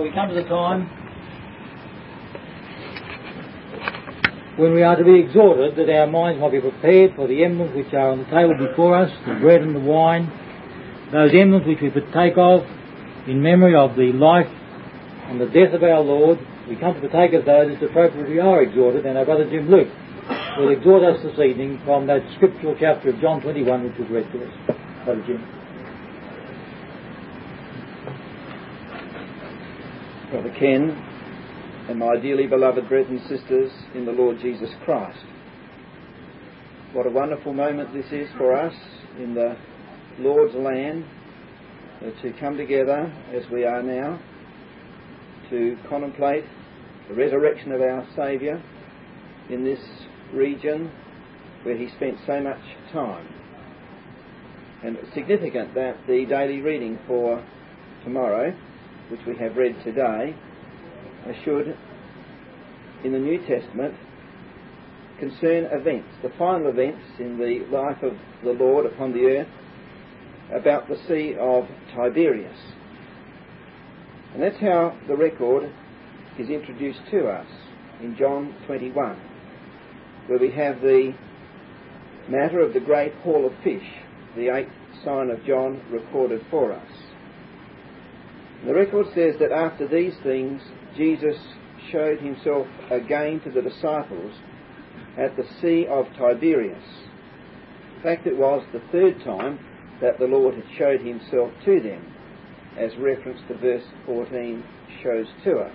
Now we come to the time when we are to be exhorted that our minds might be prepared for the emblems which are on the table before us, the bread and the wine, those emblems which we partake of in memory of the life and the death of our Lord. We come to partake of those as appropriately are exhorted, and our brother Jim Luke will exhort us this evening from that scriptural chapter of John 21 which was read to us. Brother Jim. Brother Ken, and my dearly beloved brothers and sisters in the Lord Jesus Christ. What a wonderful moment this is for us in the Lord's land to come together as we are now to contemplate the resurrection of our Saviour in this region where he spent so much time. And it's significant that the daily reading for tomorrow, which we have read today, should, in the New Testament, concern events, the final events in the life of the Lord upon the earth, about the Sea of Tiberias. And that's how the record is introduced to us in John 21, where we have the matter of the great haul of fish, the 8th sign of John recorded for us. The record says that after these things, Jesus showed himself again to the disciples at the Sea of Tiberias. In fact, it was the third time that the Lord had showed himself to them, as reference to verse 14 shows to us.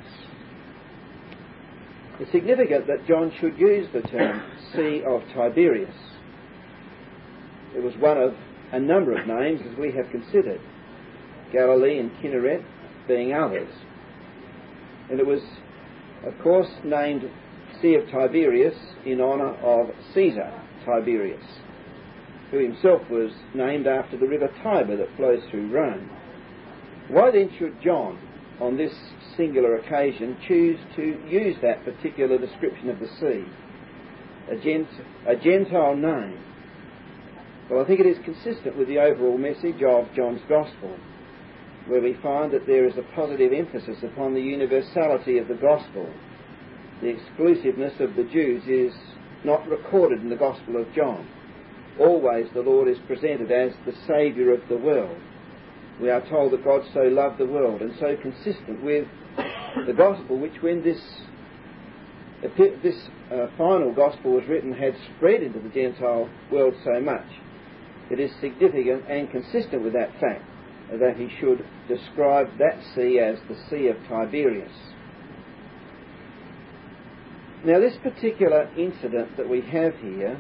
It's significant that John should use the term Sea of Tiberias. It was one of a number of names, as we have considered, Galilee and Kinneret being others. And it was, of course, named Sea of Tiberias in honour of Caesar Tiberius, who himself was named after the river Tiber that flows through Rome. Why then should John, on this singular occasion, choose to use that particular description of the sea, a Gentile name? Well, I think it is consistent with the overall message of John's Gospel, where we find that there is a positive emphasis upon the universality of the Gospel. The exclusiveness of the Jews is not recorded in the Gospel of John. Always the Lord is presented as the Saviour of the world. We are told that God so loved the world, and so consistent with the Gospel, which when this final Gospel was written had spread into the Gentile world so much. It is significant and consistent with that fact that he should describe that sea as the Sea of Tiberias. Now, this particular incident that we have here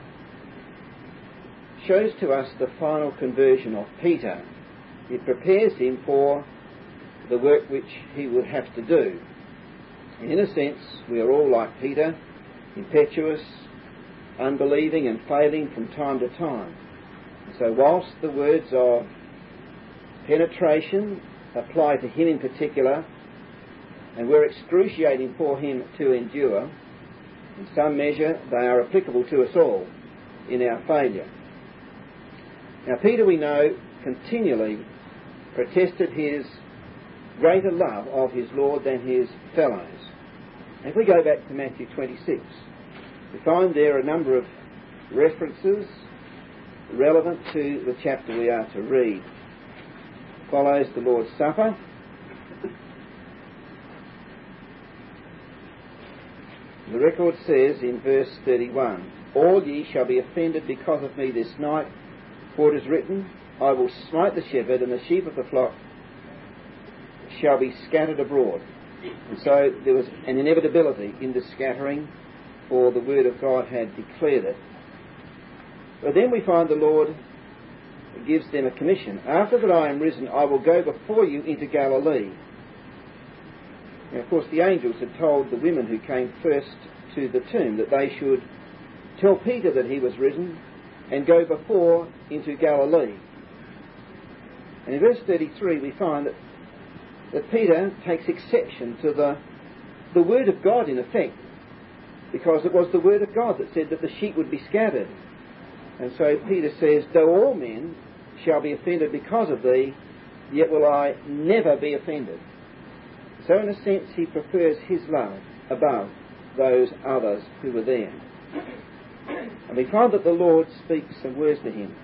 shows to us the final conversion of Peter. It prepares him for the work which he would have to do. And in a sense, we are all like Peter, impetuous, unbelieving and failing from time to time. And so whilst the words of penetration apply to him in particular, and were excruciating for him to endure, in some measure they are applicable to us all in our failure. Now, Peter, we know, continually protested his greater love of his Lord than his fellows. And if we go back to Matthew 26, we find there a number of references relevant to the chapter we are to read. Follows the Lord's Supper. The record says in verse 31, "All ye shall be offended because of me this night, for it is written, I will smite the shepherd, and the sheep of the flock shall be scattered abroad." And so there was an inevitability in the scattering, for the word of God had declared it. But then we find the Lord gives them a commission. "After that I am risen, I will go before you into Galilee." Now, of course, the angels had told the women who came first to the tomb that they should tell Peter that he was risen and go before into Galilee. And in verse 33 we find that Peter takes exception to the word of God in effect, because it was the word of God that said that the sheep would be scattered. And so Peter says, "Though all men shall be offended because of thee, yet will I never be offended." So in a sense he prefers his love above those others who were there. And we find that the Lord speaks some words to him.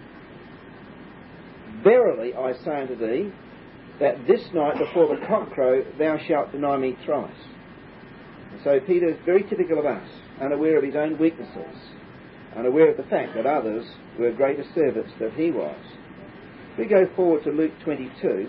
Verily I say unto thee, that this night before the cock crow thou shalt deny me thrice. And so Peter is very typical of us, unaware of his own weaknesses, unaware of the fact that others were greater servants than he was. If we go forward to Luke 22,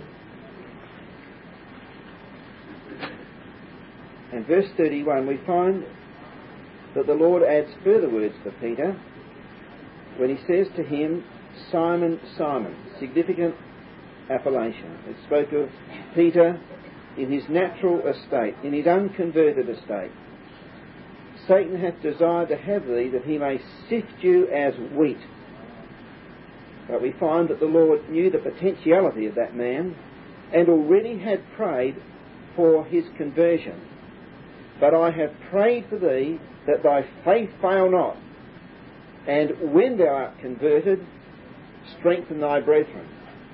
and verse 31, we find that the Lord adds further words to Peter when he says to him, Simon, Simon, significant appellation. It spoke of Peter in his natural estate, in his unconverted estate. Satan hath desired to have thee, that he may sift you as wheat. But we find that the Lord knew the potentiality of that man and already had prayed for his conversion. But I have prayed for thee that thy faith fail not, and when thou art converted, strengthen thy brethren.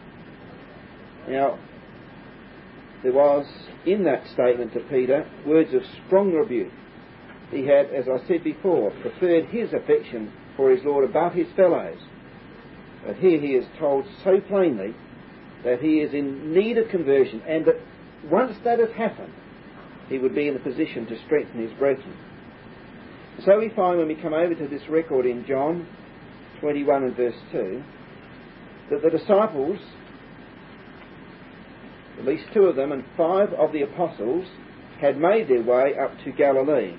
Now, there was in that statement to Peter words of strong rebuke. He had, as I said before, preferred his affection for his Lord above his fellows. But here he is told so plainly that he is in need of conversion, and that once that has happened, he would be in a position to strengthen his brethren. So we find when we come over to this record in John 21 and verse 2, that the disciples, at least 2 of them and 5 of the apostles, had made their way up to Galilee.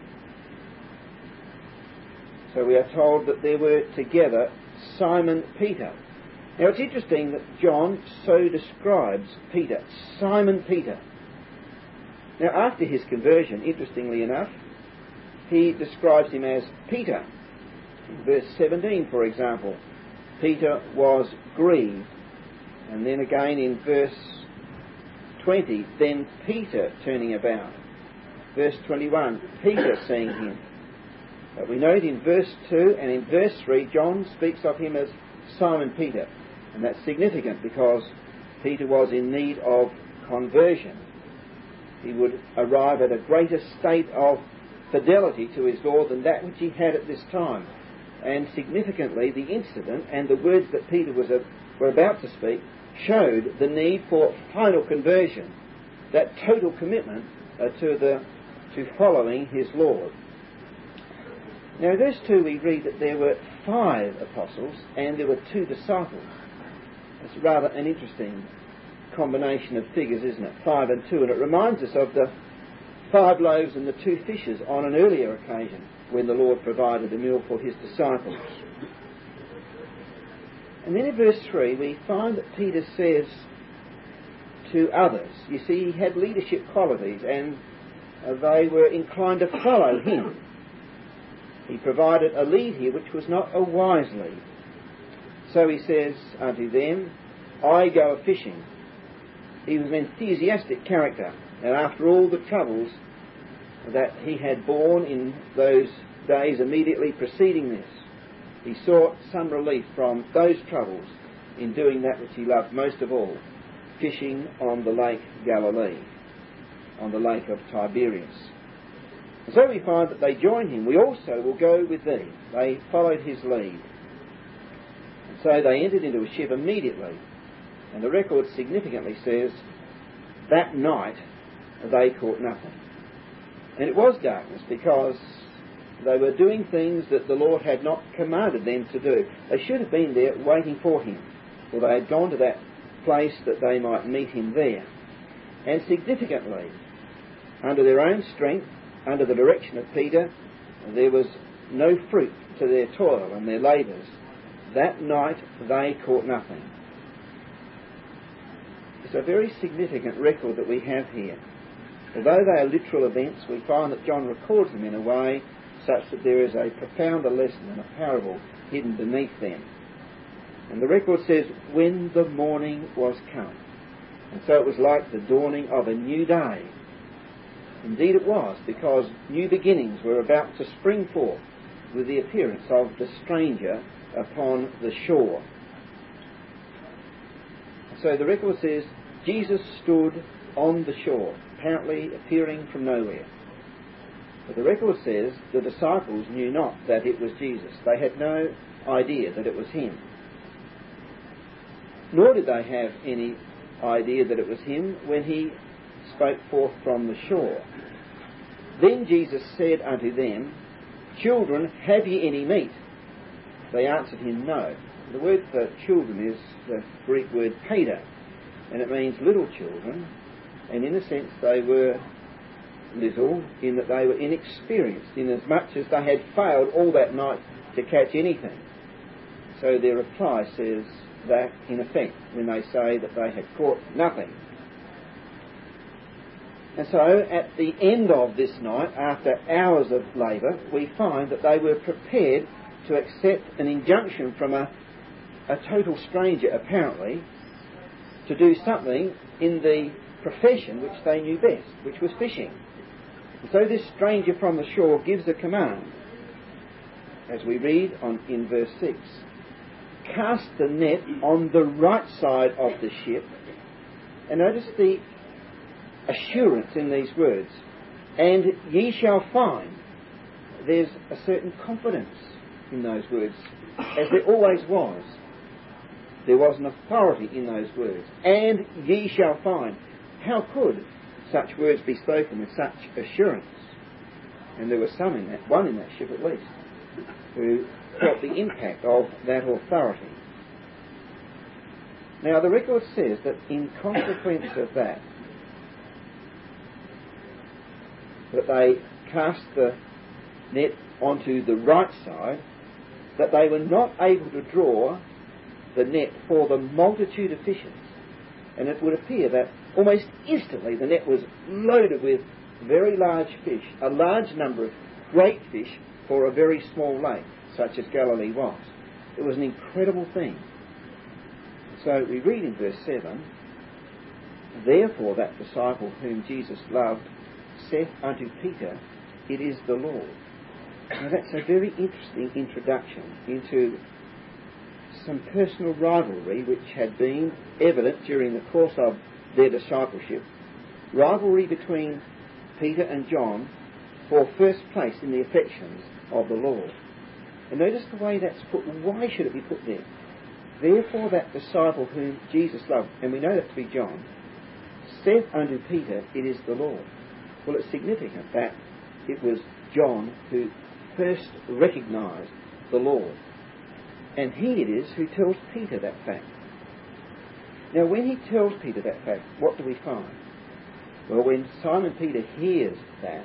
So we are told that there were together Simon Peter. Now it's interesting that John so describes Peter, Simon Peter. Now after his conversion, interestingly enough, he describes him as Peter. In verse 17, for example, Peter was grieved. And then again in verse 20, then Peter turning about. Verse 21, Peter seeing him. But we note in verse 2 and in verse 3, John speaks of him as Simon Peter. And that's significant because Peter was in need of conversion. He would arrive at a greater state of fidelity to his Lord than that which he had at this time. And significantly, the incident and the words that Peter were about to speak showed the need for final conversion, that total commitment to following his Lord. Now in verse 2 we read that there were 5 apostles and there were 2 disciples. It's rather an interesting combination of figures, isn't it? 5 and 2, and it reminds us of the 5 loaves and the 2 fishes on an earlier occasion when the Lord provided a meal for his disciples. And then in verse 3 we find that Peter says to others, you see, he had leadership qualities and they were inclined to follow him. He provided a lead here which was not a wise lead. So he says unto them, I go a-fishing. He was an enthusiastic character, and after all the troubles that he had borne in those days immediately preceding this, he sought some relief from those troubles in doing that which he loved most of all, fishing on the Lake Galilee, on the Lake of Tiberias. And so we find that they join him. We also will go with thee. They followed his lead. And so they entered into a ship immediately. And the record significantly says, that night they caught nothing. And it was darkness because they were doing things that the Lord had not commanded them to do. They should have been there waiting for him, for they had gone to that place that they might meet him there. And significantly, under their own strength, under the direction of Peter, there was no fruit to their toil and their labours. That night they caught nothing. It's a very significant record that we have here. Although they are literal events, we find that John records them in a way such that there is a profounder lesson and a parable hidden beneath them. And the record says, when the morning was come. And so it was like the dawning of a new day. Indeed it was, because new beginnings were about to spring forth with the appearance of the stranger upon the shore. So the record says, Jesus stood on the shore. apparently appearing from nowhere. But the record says the disciples knew not that it was Jesus. They had no idea that it was him. Nor did they have any idea that it was him when he spoke forth from the shore. Then Jesus said unto them, Children, have ye any meat? They answered him, No. The word for children is the Greek word paida, and it means little children, and in a sense they were little in that they were inexperienced, in as much as they had failed all that night to catch anything. So their reply says that, in effect, when they say that they had caught nothing. And so at the end of this night, after hours of labour, we find that they were prepared to accept an injunction from a total stranger, apparently, to do something in the profession which they knew best, which was fishing. And so this stranger from the shore gives a command, as we read in verse 6. Cast the net on the right side of the ship. And notice the assurance in these words. And ye shall find. There's a certain confidence in those words, as there always was. There was an authority in those words. And ye shall find. How could such words be spoken with such assurance? And there was one in that ship at least, who felt the impact of that authority. Now the record says that in consequence of that they cast the net onto the right side, that they were not able to draw the net for the multitude of fishes. And it would appear that almost instantly the net was loaded with very large fish, a large number of great fish for a very small lake, such as Galilee was. It was an incredible thing. So we read in verse 7, Therefore that disciple whom Jesus loved saith unto Peter, It is the Lord. Now that's a very interesting introduction into some personal rivalry which had been evident during the course of their discipleship. Rivalry between Peter and John for first place in the affections of the Lord. And notice the way that's put. Why should it be put there? Therefore that disciple whom Jesus loved, and we know that to be John, saith unto Peter, It is the Lord. Well, it's significant that it was John who first recognised the Lord. And he it is who tells Peter that fact. Now when he tells Peter that fact, what do we find? Well, when Simon Peter hears that,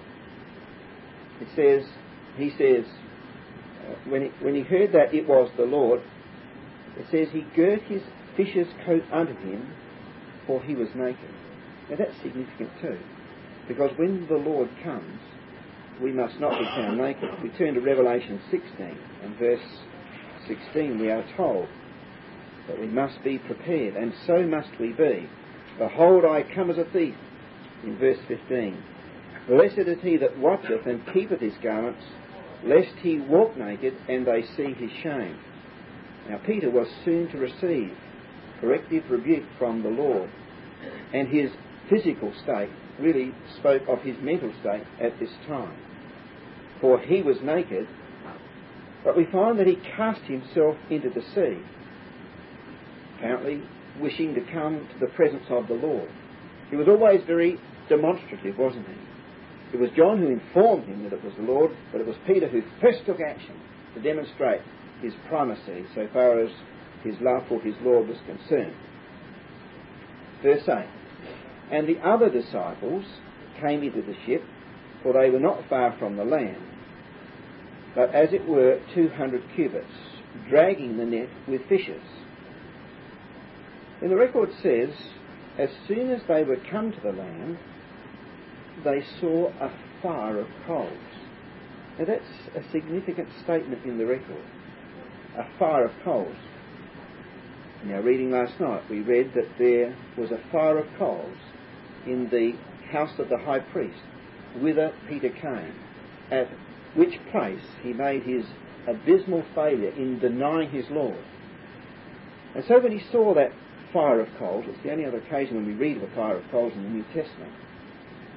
he says, when he heard that it was the Lord, it says he girt his fisher's coat unto him, for he was naked. Now that's significant too, because when the Lord comes, we must not be found naked. We turn to Revelation 16 and verse 16, we are told that we must be prepared, and so must we be. Behold, I come as a thief, in verse 15. Blessed is he that watcheth and keepeth his garments, lest he walk naked and they see his shame. Now Peter was soon to receive corrective rebuke from the Lord, and his physical state really spoke of his mental state at this time. For he was naked, but we find that he cast himself into the sea, apparently wishing to come to the presence of the Lord. He was always very demonstrative, wasn't he? It was John who informed him that it was the Lord, but it was Peter who first took action to demonstrate his primacy so far as his love for his Lord was concerned. Verse 8, And the other disciples came into the ship, for they were not far from the land, but as it were 200 cubits, dragging the net with fishes. And the record says, as soon as they were come to the land, they saw a fire of coals. Now that's a significant statement in the record. A fire of coals. Now reading last night, we read that there was a fire of coals in the house of the high priest, whither Peter came, at which place he made his abysmal failure in denying his Lord. And so when he saw that fire of coals, it's the only other occasion when we read of a fire of coals in the New Testament,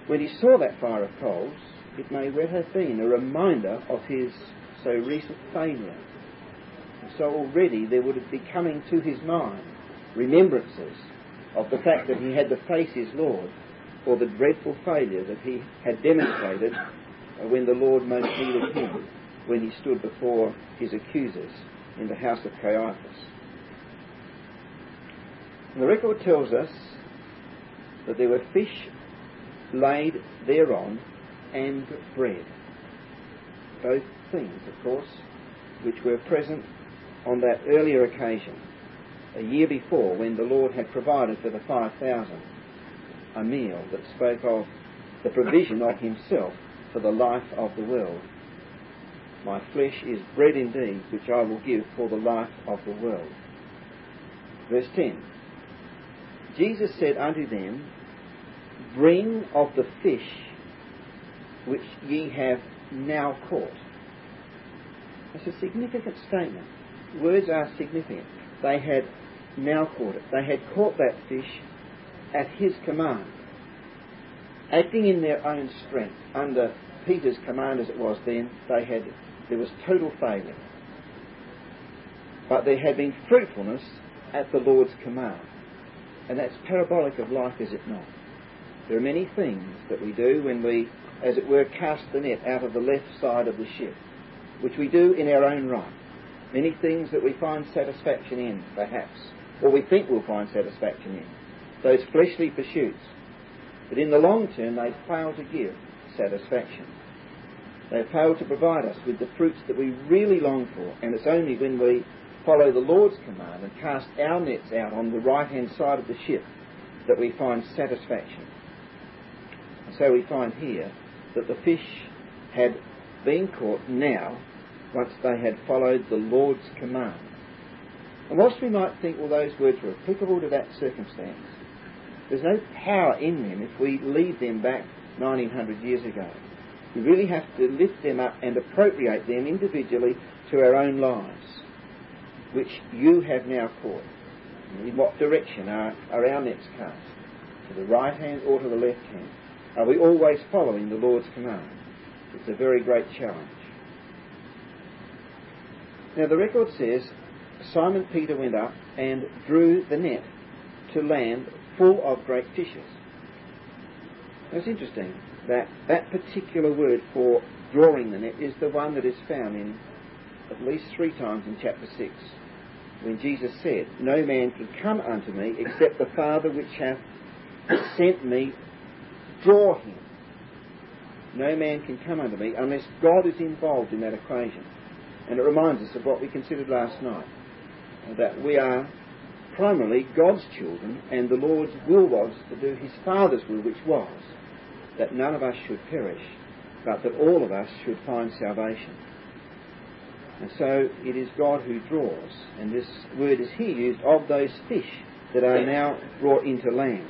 when he saw that fire of coals, it may well have been a reminder of his so recent failure. And so already there would be coming to his mind remembrances of the fact that he had to face his Lord for the dreadful failure that he had demonstrated when the Lord most needed him, when he stood before his accusers in the house of Caiaphas. And the record tells us that there were fish laid thereon and bread. Both things, of course, which were present on that earlier occasion, a year before, when the Lord had provided for the 5,000 a meal that spoke of the provision of himself for the life of the world. My flesh is bread indeed, which I will give for the life of the world. Verse 10. Jesus said unto them, Bring of the fish which ye have now caught. That's a significant statement. Words are significant. They had now caught it. They had caught that fish at his command, acting in their own strength. Under Peter's command as it was then, there was total failure. But there had been fruitfulness at the Lord's command. And that's parabolic of life, is it not? There are many things that we do when we, as it were, cast the net out of the left side of the ship, which we do in our own right. Many things that we find satisfaction in, perhaps, or we think we'll find satisfaction in. Those fleshly pursuits. But in the long term, they fail to give satisfaction. They fail to provide us with the fruits that we really long for, and it's only when we follow the Lord's command and cast our nets out on the right-hand side of the ship that we find satisfaction. And so we find here that the fish had been caught now, once they had followed the Lord's command. And whilst we might think, well, those words were applicable to that circumstance, there's no power in them if we leave them back 1900 years ago. We really have to lift them up and appropriate them individually to our own lives, which you have now caught. In what direction are our nets cast? To the right hand or to the left hand? Are we always following the Lord's command? It's a very great challenge. Now the record says, Simon Peter went up and drew the net to land full of great fishes. Now it's interesting that that particular word for drawing the net is the one that is found in at least 3 times in chapter 6, when Jesus said, No man can come unto me except the Father which hath sent me draw him. No man can come unto me unless God is involved in that equation. And it reminds us of what we considered last night, that we are primarily God's children, and the Lord's will was to do his Father's will, which was that none of us should perish, but that all of us should find salvation. And so it is God who draws, and this word is here used of those fish that are now brought into land.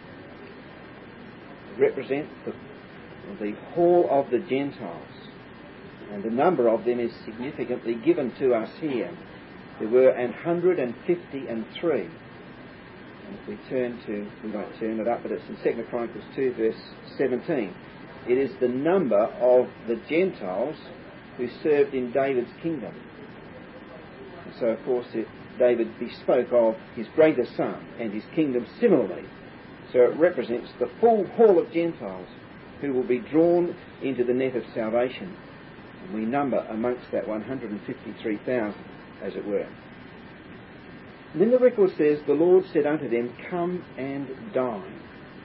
Represent the whole of the Gentiles, and the number of them is significantly given to us here. There were 153. And if we turn to, we won't turn it up, but it's in 2 Chronicles 2 verse 17. It is the number of the Gentiles who served in David's kingdom. And so of course David bespoke of his greater son and his kingdom similarly. So it represents the full hall of Gentiles who will be drawn into the net of salvation. And we number amongst that 153,000, as it were. And then the record says, The Lord said unto them, Come and dine.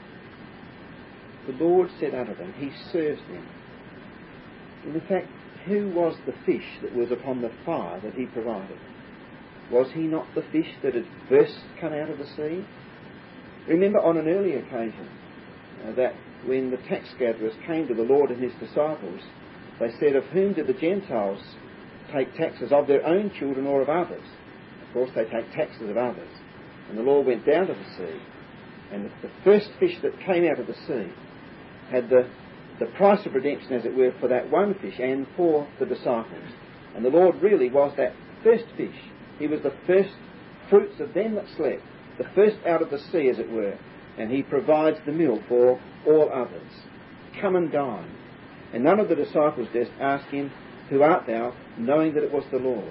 The Lord said unto them, he serves them. And in fact, who was the fish that was upon the fire that he provided? Was he not the fish that had first come out of the sea? Remember on an earlier occasion that when the tax gatherers came to the Lord and his disciples, they said, Of whom do the Gentiles take taxes, of their own children or of others? Of course they take taxes of others. And the Lord went down to the sea, and the first fish that came out of the sea had the price of redemption, as it were, for that one fish and for the disciples. And the Lord really was that first fish. He was the first fruits of them that slept, the first out of the sea, as it were. And he provides the meal for all others. come and dine. And none of the disciples durst ask him, Who art thou? Knowing that it was the Lord.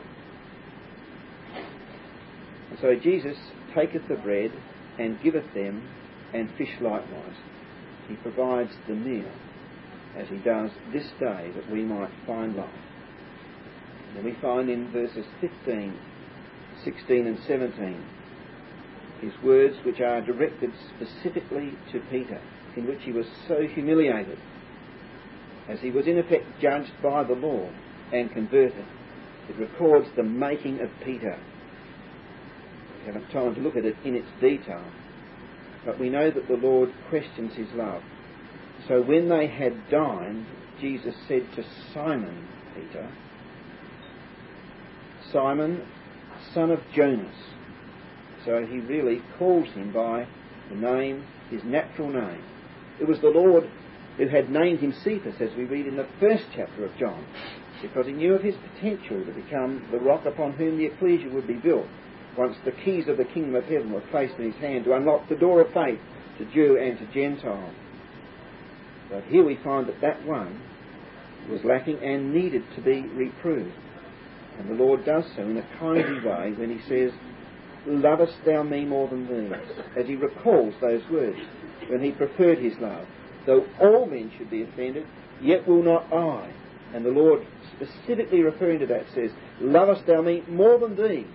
And so Jesus taketh the bread and giveth them, and fish likewise. He provides the meal, as he does this day, that we might find life. And we find in verses 15, 16 and 17 his words which are directed specifically to Peter, in which he was so humiliated, as he was in effect judged by the Lord and converted. It records the making of Peter. We haven't time to look at it in its detail, but we know that the Lord questions his love. So when they had dined, Jesus said to Simon Peter, Simon, son of Jonas. So he really calls him by the name, his natural name. It was the Lord who had named him Cephas, as we read in the first chapter of John, because he knew of his potential to become the rock upon whom the ecclesia would be built, once the keys of the kingdom of heaven were placed in his hand to unlock the door of faith to Jew and to Gentile. But here we find that that one was lacking and needed to be reproved. And the Lord does so in a kindly way when he says, Lovest thou me more than these? As he recalls those words when he preferred his love. Though all men should be offended, yet will not I. And the Lord, specifically referring to that, says, Lovest thou me more than these?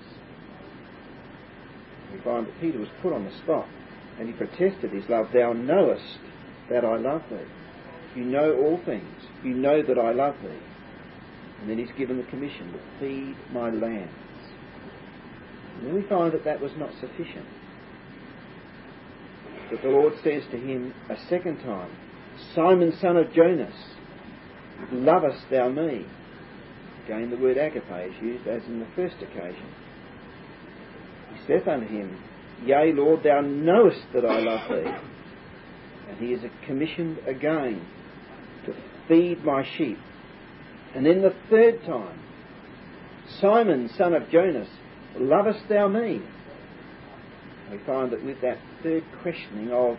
We find that Peter was put on the spot, and he protested his love. Thou knowest that I love thee. You know all things. You know that I love thee. And then he's given the commission to feed my lambs. And then we find that that was not sufficient. But the Lord says to him a second time, Simon, son of Jonas, lovest thou me? Again, the word agape is used as in the first occasion. He saith unto him, Yea, Lord, thou knowest that I love thee. And he is commissioned again to feed my sheep. And then the third time, Simon, son of Jonas, lovest thou me? We find that with that third questioning of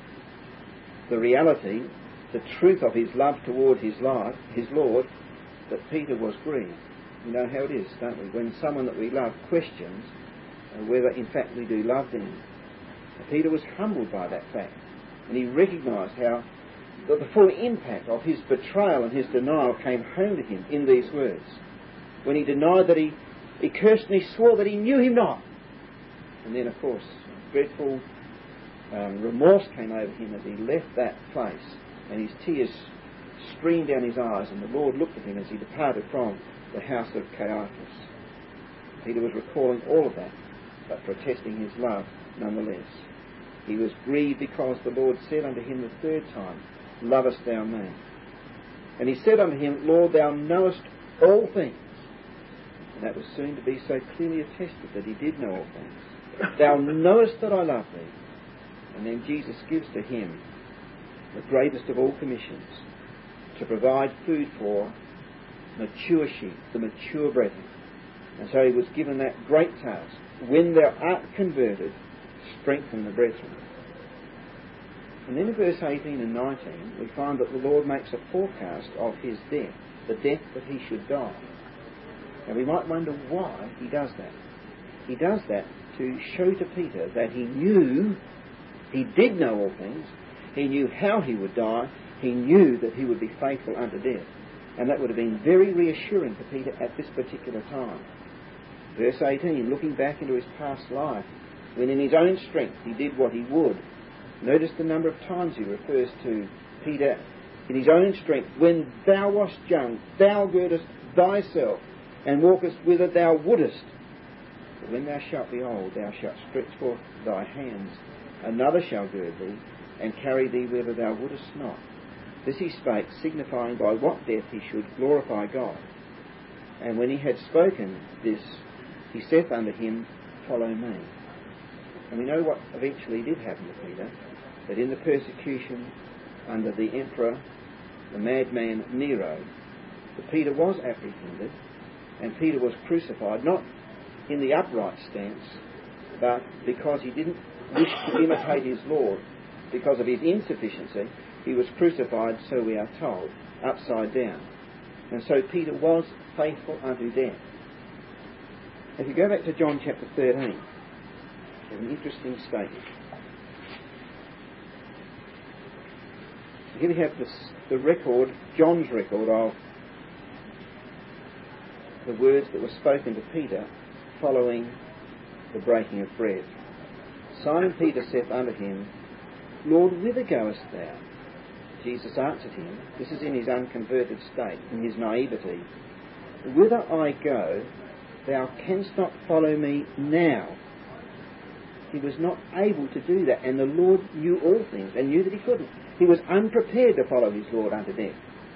the reality, the truth of his love toward his Lord, that Peter was grieved. You know how it is, don't we? When someone that we love questions whether in fact we do love them. Peter was humbled by that fact, and he recognised how the full impact of his betrayal and his denial came home to him in these words. When he denied that he cursed and he swore that he knew him not. And then, of course, dreadful remorse came over him as he left that place, and his tears streamed down his eyes, and the Lord looked at him as he departed from the house of Caiaphas. Peter was recalling all of that, but protesting his love nonetheless. He was grieved because the Lord said unto him the third time, Lovest thou me? And he said unto him, Lord, thou knowest all things. And that was soon to be so clearly attested that he did know all things. Thou knowest that I love thee. And then Jesus gives to him the greatest of all commissions, to provide food for mature sheep, the mature brethren. And so he was given that great task. When thou art converted, strengthen the brethren. And then in verse 18 and 19, we find that the Lord makes a forecast of his death, the death that he should die. And we might wonder why he does that. He does that to show to Peter that he knew, he did know all things, he knew how he would die, he knew that he would be faithful unto death. And that would have been very reassuring to Peter at this particular time. Verse 18, looking back into his past life, when in his own strength he did what he would. Notice the number of times he refers to Peter in his own strength. When thou wast young, thou girdest thyself, and walkest whither thou wouldest. But when thou shalt be old, thou shalt stretch forth thy hands. Another shall gird thee, and carry thee whither thou wouldest not. This he spake, signifying by what death he should glorify God. And when he had spoken this, he saith unto him, Follow me. And we know what eventually did happen to Peter, that in the persecution under the emperor, the madman Nero, that Peter was apprehended, and Peter was crucified, not in the upright stance, but because he didn't wish to imitate his Lord, because of his insufficiency. He was crucified, so we are told, upside down. And so Peter was faithful unto death. If you go back to John chapter 13, there's an interesting statement. Here we have the record, John's record of the words that were spoken to Peter following the breaking of bread. Simon Peter saith unto him, Lord, whither goest thou? Jesus answered him, this is in his unconverted state, in his naivety, whither I go, thou canst not follow me now. He was not able to do that, and the Lord knew all things and knew that he couldn't. He was unprepared to follow his Lord unto death.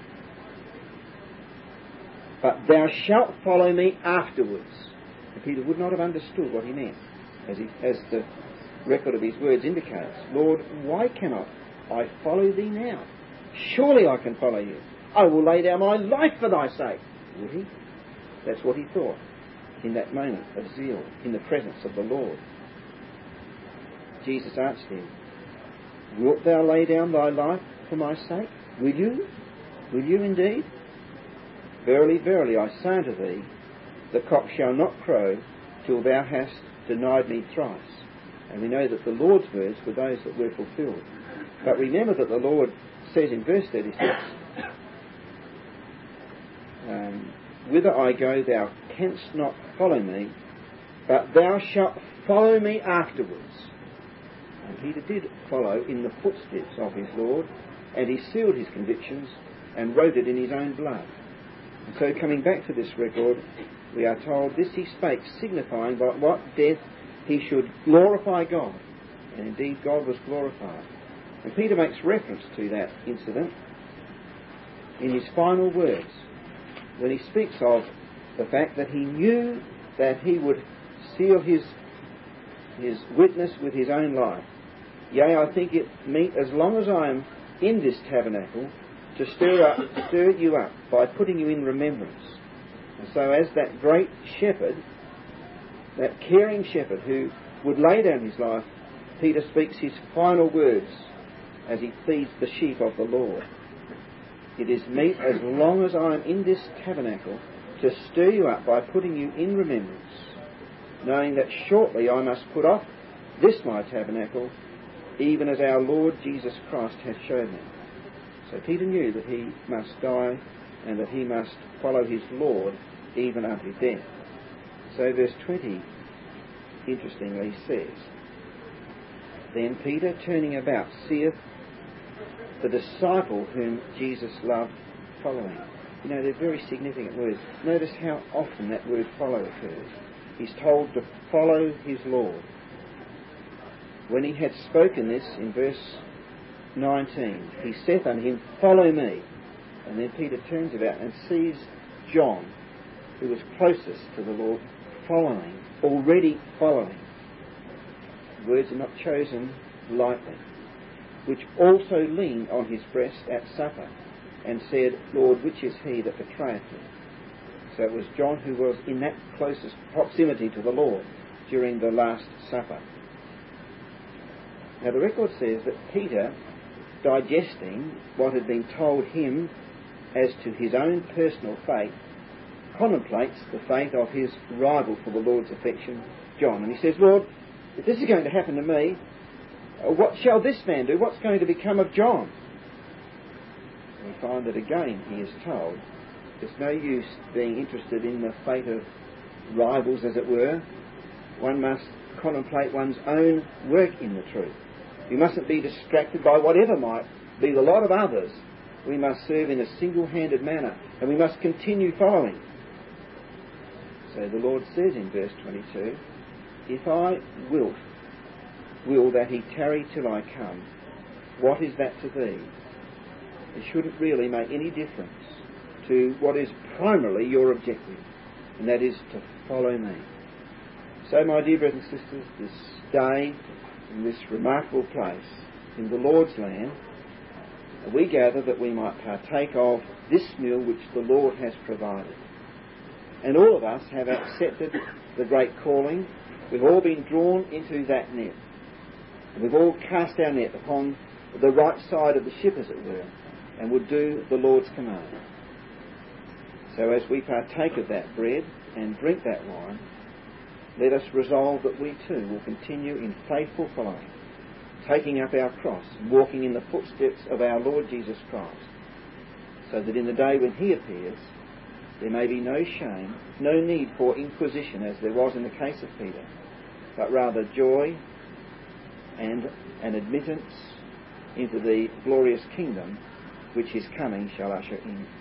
But thou shalt follow me afterwards. And Peter would not have understood what he meant, as the record of his words indicates. Lord, why cannot I follow thee now? Surely I can follow you. I will lay down my life for thy sake. Would he? That's what he thought in that moment of zeal, in the presence of the Lord. Jesus answered him, wilt thou lay down thy life for my sake? Will you? Will you indeed? Verily, verily, I say unto thee, the cock shall not crow till thou hast denied me thrice. And we know that the Lord's words were those that were fulfilled. But remember that the Lord says in verse 36, whither I go thou canst not follow me, but thou shalt follow me afterwards. And Peter did follow in the footsteps of his Lord, and he sealed his convictions and wrote it in his own blood. And so coming back to this record, we are told this he spake, signifying by what death he should glorify God. And indeed God was glorified. And Peter makes reference to that incident in his final words, when he speaks of the fact that he knew that he would seal his witness with his own life. Yea, I think it meet, as long as I am in this tabernacle, to stir you up by putting you in remembrance. And so as that great shepherd, that caring shepherd who would lay down his life, Peter speaks his final words as he feeds the sheep of the Lord. It is meet, as long as I am in this tabernacle, to stir you up by putting you in remembrance, knowing that shortly I must put off this my tabernacle, even as our Lord Jesus Christ hath shown me. So Peter knew that he must die and that he must follow his Lord even unto death. So verse 20 interestingly says, then Peter, turning about, seeth the disciple whom Jesus loved following. You know, they're very significant words. Notice how often that word follow occurs. He's told to follow his Lord. When he had spoken this in verse 19, he saith unto him, follow me. And then Peter turns about and sees John, who was closest to the Lord, following, already following. Words are not chosen lightly. Which also leaned on his breast at supper, and said, Lord, which is he that betrayeth me? So it was John who was in that closest proximity to the Lord during the Last Supper. Now the record says that Peter, digesting what had been told him as to his own personal fate, contemplates the fate of his rival for the Lord's affection, John. And he says, Lord, if this is going to happen to me, what shall this man do? What's going to become of John? We find that again he is told there's no use being interested in the fate of rivals, as it were. One must contemplate one's own work in the truth. We mustn't be distracted by whatever might be the lot of others. We must serve in a single-handed manner, and we must continue following. So the Lord says in verse 22, if I will that he tarry till I come, what is that to thee? It shouldn't really make any difference to what is primarily your objective, and that is to follow me. So, my dear brothers and sisters, this day, in this remarkable place, in the Lord's land, we gather that we might partake of this meal which the Lord has provided. And all of us have accepted the great calling. We've all been drawn into that net. We've all cast our net upon the right side of the ship, as it were, and would do the Lord's command. So as we partake of that bread and drink that wine, let us resolve that we too will continue in faithful following, taking up our cross and walking in the footsteps of our Lord Jesus Christ, so that in the day when he appears, there may be no shame, no need for inquisition as there was in the case of Peter, but rather joy and an admittance into the glorious kingdom which his coming shall usher in.